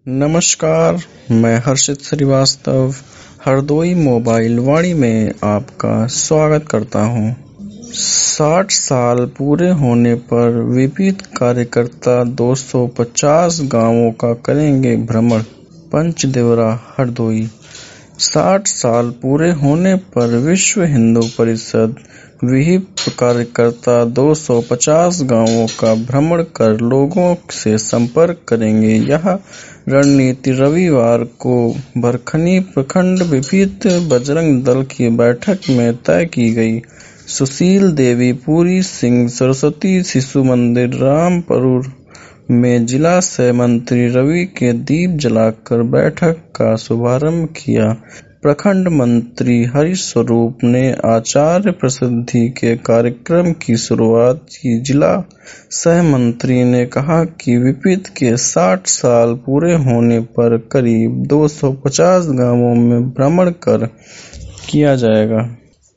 नमस्कार, मैं हर्षित श्रीवास्तव हरदोई मोबाइल वाणी में आपका स्वागत करता हूं। 60 साल पूरे होने पर विविध कार्यकर्ता 250 गांवों का करेंगे भ्रमण। पंचदेवरा हरदोई। 60 साल पूरे होने पर विश्व हिंदू परिषद विहिप कार्यकर्ता 250 गांवों का भ्रमण कर लोगों से संपर्क करेंगे। यह रणनीति रविवार को बरखनी प्रखंड विविध बजरंग दल की बैठक में तय की गई। सुशील देवी पूरी सिंह सरस्वती शिशु मंदिर रामपुर में जिला सह मंत्री रवि के दीप जलाकर बैठक का शुभारंभ किया। प्रखंड मंत्री हरिस्वरूप ने आचार्य प्रसिद्धि के कार्यक्रम की शुरुआत की। जिला सह मंत्री ने कहा कि विपित के 60 साल पूरे होने पर करीब 250 गांवों में भ्रमण कर किया जाएगा।